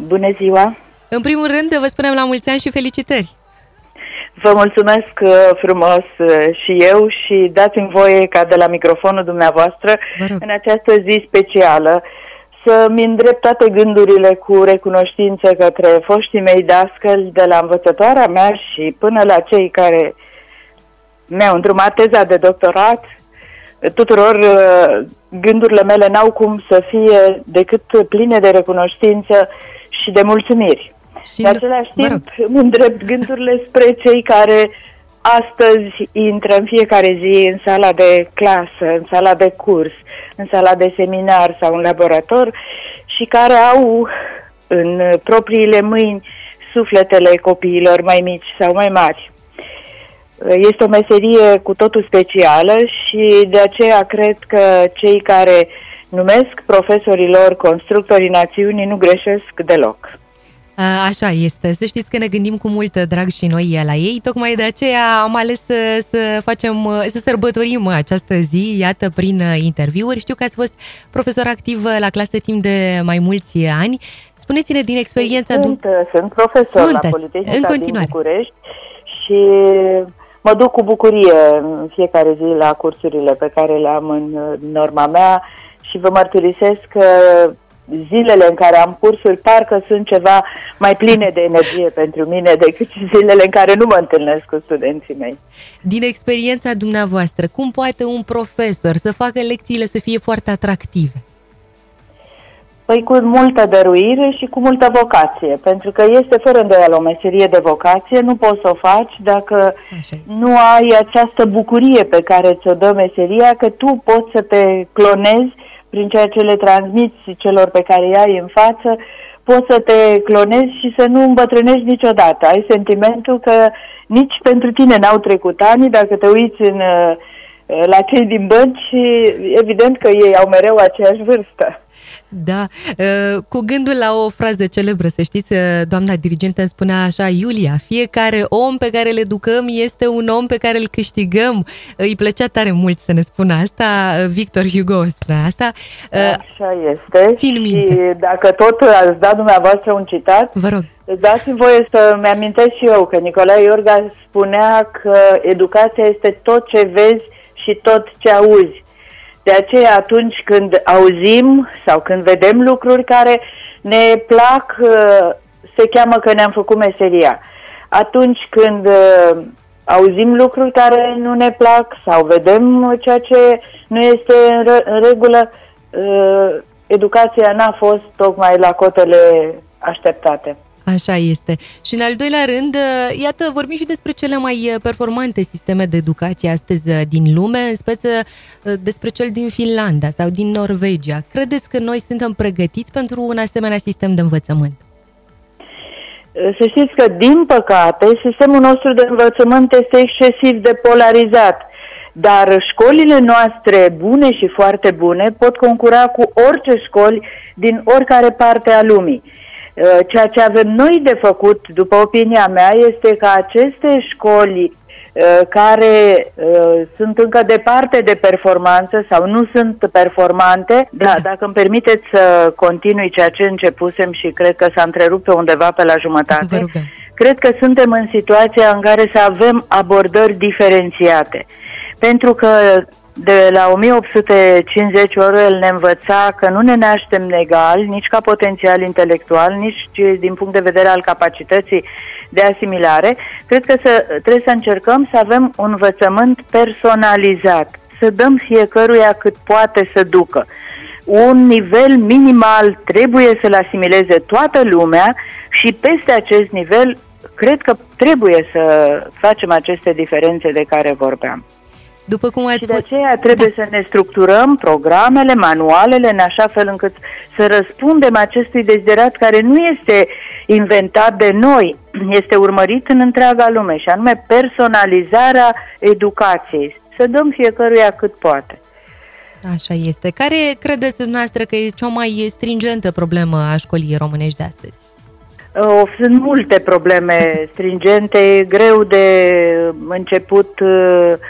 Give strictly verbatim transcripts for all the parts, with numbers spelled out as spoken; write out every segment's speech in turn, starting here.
Bună ziua! În primul rând, vă spunem la mulți ani și felicitări! Vă mulțumesc frumos și eu și dați-mi voie ca de la microfonul dumneavoastră în această zi specială să-mi îndrept toate gândurile cu recunoștință către foștii mei dascăli de la învățătoarea mea și până la cei care mi-au îndrumat teza de doctorat. Tuturor gândurile mele n-au cum să fie decât pline de recunoștință și de mulțumiri. Și de același timp îmi îndrept gândurile spre cei care astăzi intră în fiecare zi în sala de clasă, în sala de curs, în sala de seminar sau în laborator și care au în propriile mâini sufletele copiilor mai mici sau mai mari. Este o meserie cu totul specială și de aceea cred că cei care numesc profesorii lor constructorii națiunii nu greșesc deloc. Așa este. Să știți că ne gândim cu mult drag și noi la ei. Tocmai de aceea am ales să, să facem, să sărbătorim această zi, iată, prin interviuri. Știu că ați fost profesor activ la clasă timp de mai mulți ani. Spuneți-ne din experiența... Sunt, dum- sunt profesor Sunteți. la Politehnica din București și mă duc cu bucurie în fiecare zi la cursurile pe care le am în norma mea și vă mărturisesc că zilele în care am cursuri parcă sunt ceva mai pline de energie pentru mine decât zilele în care nu mă întâlnesc cu studenții mei. Din experiența dumneavoastră, cum poate un profesor să facă lecțiile să fie foarte atractive? Păi cu multă dăruire și cu multă vocație, pentru că este fără îndoială o meserie de vocație, nu poți să o faci dacă nu ai această bucurie pe ce ți-o dă meseria, că tu poți să te clonezi prin ceea ce le transmiți celor pe care îi ai în față, poți să te clonezi și să nu îmbătrânești niciodată. Ai sentimentul că nici pentru tine n-au trecut ani, dacă te uiți în, la cei din bănci, evident că ei au mereu aceeași vârstă. Da, cu gândul la o frază celebră, să știți, doamna dirigentă îmi spunea așa: Iulia, fiecare om pe care îl educăm este un om pe care îl câștigăm. Îi plăcea tare mult să ne spună asta, Victor Hugo spunea asta. Așa este. Țin minte. Și dacă tot ați dat dumneavoastră un citat, vă rog, dați-mi voie să-mi amintesc și eu că Nicolae Iorga spunea că educația este tot ce vezi și tot ce auzi. De aceea atunci când auzim sau când vedem lucruri care ne plac, se cheamă că ne-am făcut meseria. Atunci când auzim lucruri care nu ne plac sau vedem ceea ce nu este în regulă, educația n-a fost tocmai la cotele așteptate. Așa este. Și în al doilea rând, iată, vorbim și despre cele mai performante sisteme de educație astăzi din lume, în speță despre cel din Finlanda sau din Norvegia. Credeți că noi suntem pregătiți pentru un asemenea sistem de învățământ? Să știți că, din păcate, sistemul nostru de învățământ este excesiv de polarizat, dar școlile noastre bune și foarte bune pot concura cu orice școli din oricare parte a lumii. Ceea ce avem noi de făcut, după opinia mea, este ca aceste școli care sunt încă departe de performanță sau nu sunt performante, da, dacă îmi permiteți să continui ceea ce începusem și cred că s-a întrerupt pe undeva pe la jumătate, cred că suntem în situația în care să avem abordări diferențiate. Pentru că de la o mie opt sute cincizeci Orwell ne învăța că nu ne naștem egali, nici ca potențial intelectual, nici din punct de vedere al capacității de asimilare. Cred că să, trebuie să încercăm să avem un învățământ personalizat, să dăm fiecăruia cât poate să ducă. Un nivel minimal trebuie să-l asimileze toată lumea și peste acest nivel cred că trebuie să facem aceste diferențe de care vorbeam. După cum ați și de aceea trebuie da. să ne structurăm programele, manualele, în așa fel încât să răspundem acestui deziderat care nu este inventat de noi, este urmărit în întreaga lume, și anume personalizarea educației. Să dăm fiecăruia cât poate. Așa este. Care credeți dumneavoastră că e cea mai stringentă problemă a școlii românești de astăzi? O, sunt multe probleme stringente, e greu de început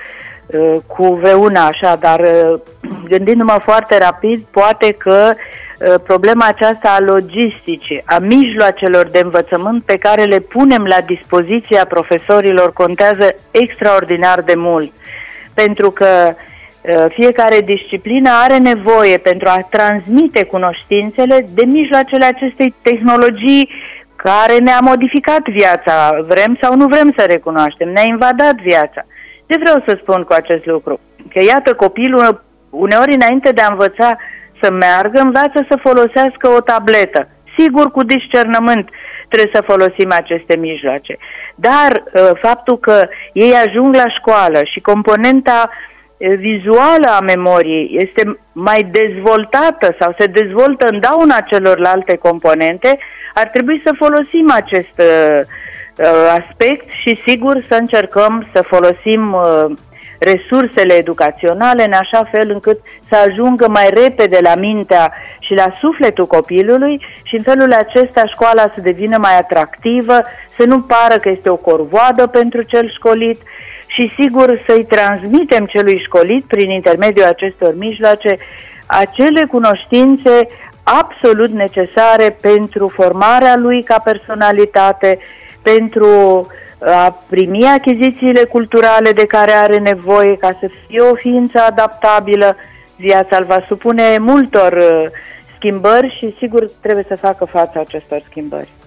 cu vreuna așa, dar gândindu-mă foarte rapid, poate că problema aceasta a logisticii, a mijloacelor de învățământ pe care le punem la dispoziția profesorilor contează extraordinar de mult, pentru că fiecare disciplină are nevoie pentru a transmite cunoștințele de mijloacele acestei tehnologii care ne-a modificat viața, vrem sau nu vrem să recunoaștem, ne-a invadat viața. Ce vreau să spun cu acest lucru? Că iată, copilul uneori înainte de a învăța să meargă, învață să folosească o tabletă. Sigur, cu discernământ trebuie să folosim aceste mijloace. Dar faptul că ei ajung la școală și componenta vizuală a memoriei este mai dezvoltată sau se dezvoltă în dauna celorlalte componente, ar trebui să folosim acest uh, aspect și sigur să încercăm să folosim uh, resursele educaționale în așa fel încât să ajungă mai repede la mintea și la sufletul copilului și în felul acesta școala să devină mai atractivă, să nu pară că este o corvoadă pentru cel școlit și sigur să-i transmitem celui școlit prin intermediul acestor mijloace acele cunoștințe absolut necesare pentru formarea lui ca personalitate, pentru a primi achizițiile culturale de care are nevoie ca să fie o ființă adaptabilă. Viața îl va supune multor schimbări și sigur trebuie să facă față acestor schimbări.